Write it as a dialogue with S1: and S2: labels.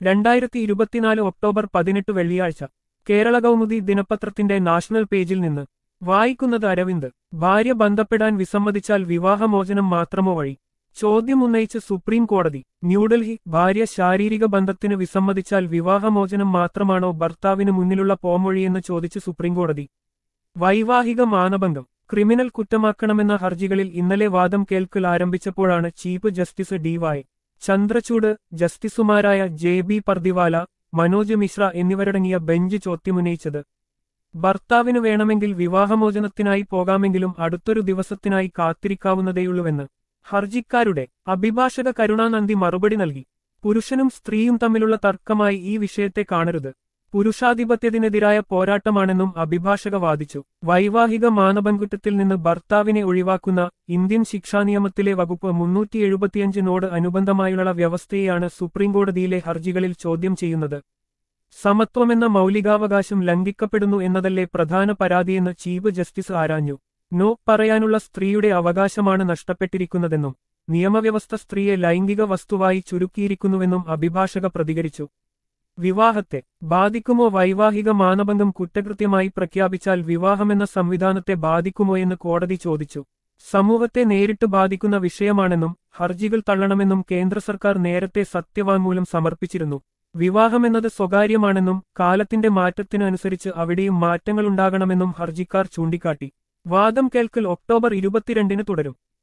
S1: 2024 October 18 വെള്ളിയാഴ്ച കേരള കൗമുദി ദിനപത്രത്തിന്റെ national പേജിൽ നിന്ന് വായിക്കുന്നത് അരവിന്ദ്. ഭാര്യ ബന്ധപ്പെടാൻ വിസമ്മതിച്ചാൽ വിവാഹമോചനം മാത്രമോ വഴി? ചോദ്യം ഉന്നയിച്ച് സുപ്രീം കോടതി. ന്യൂഡൽഹി. ഭാര്യ ശാരീരിക ബന്ധത്തിന് വിസമ്മതിച്ചാൽ വിവാഹമോചനം മാത്രമാണോ ഭർത്താവിന് മുന്നിലുള്ള പോംവഴിയെന്ന് ചോദിച്ച് സുപ്രീംകോടതി. വൈവാഹിക മാനഭംഗം ക്രിമിനൽ കുറ്റമാക്കണമെന്ന ഹർജികളിൽ ഇന്നലെ വാദം കേൾക്കൽ ആരംഭിച്ചപ്പോഴാണ് ചീഫ് ജസ്റ്റിസ് DY ചന്ദ്രചൂഡ്, ജസ്റ്റിസുമാരായ JB പർദിവാല, മനോജ് മിശ്ര എന്നിവരടങ്ങിയ ബെഞ്ച് ചോദ്യമുന്നയിച്ചത്. ഭർത്താവിന് വേണമെങ്കിൽ വിവാഹമോചനത്തിനായി പോകാമെങ്കിലും അടുത്തൊരു ദിവസത്തിനായി കാത്തിരിക്കാവുന്നതേയുള്ളൂവെന്ന് ഹർജിക്കാരുടെ അഭിഭാഷക കരുണാനന്ദി മറുപടി നൽകി. പുരുഷനും സ്ത്രീയും തമ്മിലുള്ള തർക്കമായി ഈ വിഷയത്തെ കാണരുത്. പുരുഷാധിപത്യത്തിനെതിരായ പോരാട്ടമാണെന്നും അഭിഭാഷക വാദിച്ചു. വൈവാഹിക മാനഭംഗത്തിൽ നിന്ന് ഭർത്താവിനെ ഒഴിവാക്കുന്ന ഇന്ത്യൻ ശിക്ഷാനിയമത്തിലെ വകുപ്പ് 375 അനുബന്ധമായുള്ള വ്യവസ്ഥയെയാണ് സുപ്രീംകോടതിയിലെ ഹർജികളിൽ ചോദ്യം ചെയ്യുന്നത്. സമത്വമെന്ന മൗലികാവകാശം ലംഘിക്കപ്പെടുന്നു എന്നതല്ലേ പ്രധാന പരാതിയെന്ന് ചീഫ് ജസ്റ്റിസ് ആരാഞ്ഞു. നോ പറയാനുള്ള സ്ത്രീയുടെ അവകാശമാണ് നഷ്ടപ്പെട്ടിരിക്കുന്നതെന്നും നിയമവ്യവസ്ഥ സ്ത്രീയെ ലൈംഗിക വസ്തുവായി ചുരുക്കിയിരിക്കുന്നുവെന്നും അഭിഭാഷക പ്രതികരിച്ചു. വിവാഹത്തെ ബാധിക്കുമോ? വൈവാഹിക മാനഭംഗം കുറ്റകൃത്യമായി പ്രഖ്യാപിച്ചാൽ വിവാഹമെന്ന സംവിധാനത്തെ ബാധിക്കുമോയെന്ന് കോടതി ചോദിച്ചു. സമൂഹത്തെ നേരിട്ട് ബാധിക്കുന്ന വിഷയമാണെന്നും ഹർജികൾ തള്ളണമെന്നും കേന്ദ്ര സർക്കാർ നേരത്തെ സത്യവാങ്മൂലം സമർപ്പിച്ചിരുന്നു. വിവാഹമെന്നത് സ്വകാര്യമാണെന്നും കാലത്തിന്റെ മാറ്റത്തിന് അനുസരിച്ച് അവിടെയും മാറ്റങ്ങളുണ്ടാകണമെന്നും ഹർജിക്കാർ ചൂണ്ടിക്കാട്ടി. വാദം കേൾക്കൽ ഒക്ടോബർ 22 തുടരും.